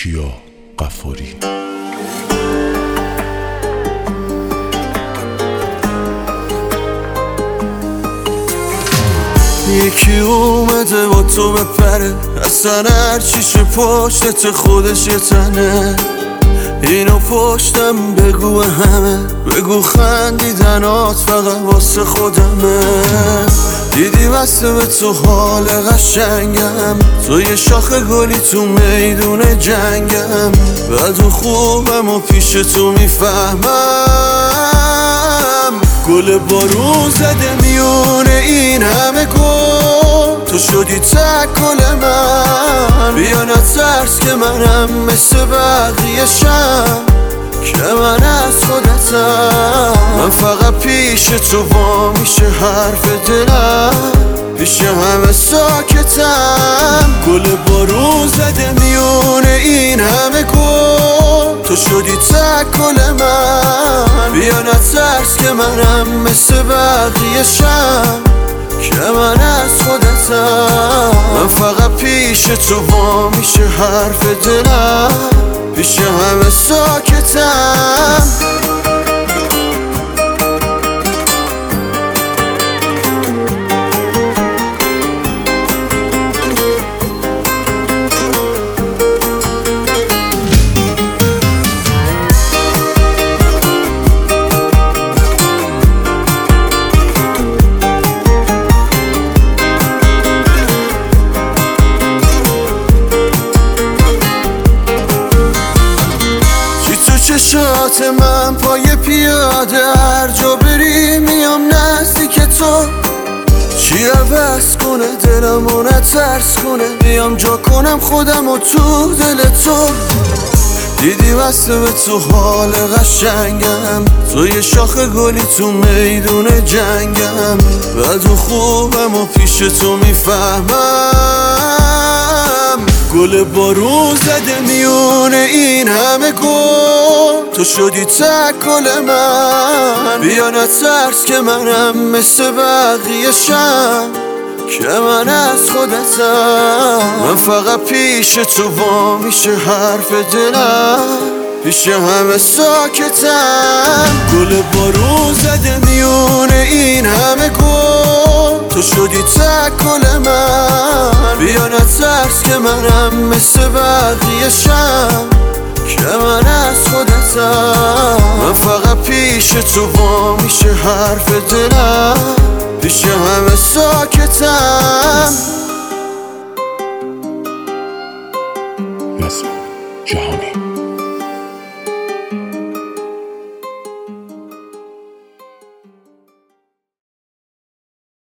کیا غفاری. یکی اومده با تو بپره، اصلا هرچیشه پشتت خودش یه تنه. اینو پشتم بگو همه، بگو خندیدنات فقط واسه خودمه. دیدی بسته به تو حال قشنگم، تو یه شاخه گلی تو میدون جنگم. بد و خوبم و پیش تو میفهمم. گل بارون زده میونه این همه گل، تو شدی تکل من. بیا نترس که منم مثل بقیه شم، که من از خودتم. من فقط پیش تو وا میشه حرف دلم، پیش همه ساکتم. گل بارون زده میونه این همه گل، تو شدی تکل من. بیا نترس که منم مثل بقیه شم، که من از خودتم. من فقط پیش تو وا میشه حرف دلم، پیش همه ساکتم. چشات من پای پیاده، هر جا بری میام نزدیک تو. چی عوض کنه دلمو نترس کنه، بیام جا کنم خودمو تو دل تو. دیدی بسته به تو حال قشنگم، تو یه شاخه گلی تو میدون جنگم. بد و خوبم و پیش تو میفهمم. گل بارون زده میونه این همه گل، تو شدی تکل من. بیا نترس که منم مثل بقیه شم، که من از خودتم. من فقط پیش تو وا میشه حرف دلم، پیش همه ساکتم. گل بارون زده میونه این همه گل، تو شدی تکل من. بیا نترس که منم مثل بقیه شم، که من از خودتم. من فقط پیش تو وا میشه حرف دلم، پیش همه ساکتم. نظم جهانی.